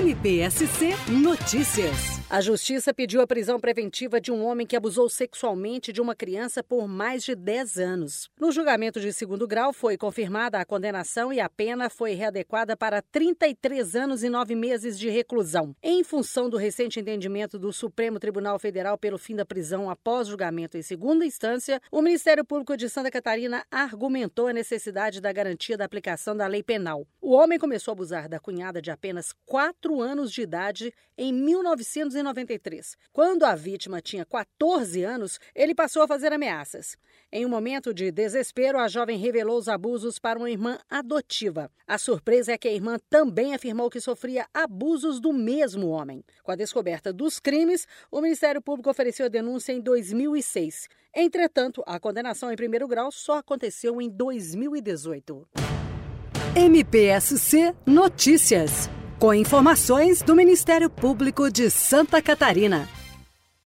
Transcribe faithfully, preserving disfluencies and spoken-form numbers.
M P S C Notícias. A Justiça pediu a prisão preventiva de um homem que abusou sexualmente de uma criança por mais de dez anos. No julgamento de segundo grau, foi confirmada a condenação e a pena foi readequada para trinta e três anos e nove meses de reclusão. Em função do recente entendimento do Supremo Tribunal Federal pelo fim da prisão após julgamento em segunda instância, o Ministério Público de Santa Catarina argumentou a necessidade da garantia da aplicação da lei penal. O homem começou a abusar da cunhada de apenas quatro anos de idade em mil novecentos e noventa e três. Quando a vítima tinha quatorze anos, ele passou a fazer ameaças. Em um momento de desespero, a jovem revelou os abusos para uma irmã adotiva. A surpresa é que a irmã também afirmou que sofria abusos do mesmo homem. Com a descoberta dos crimes, o Ministério Público ofereceu a denúncia em dois mil e seis. Entretanto, a condenação em primeiro grau só aconteceu em dois mil e dezoito. M P S C Notícias. Com informações do Ministério Público de Santa Catarina.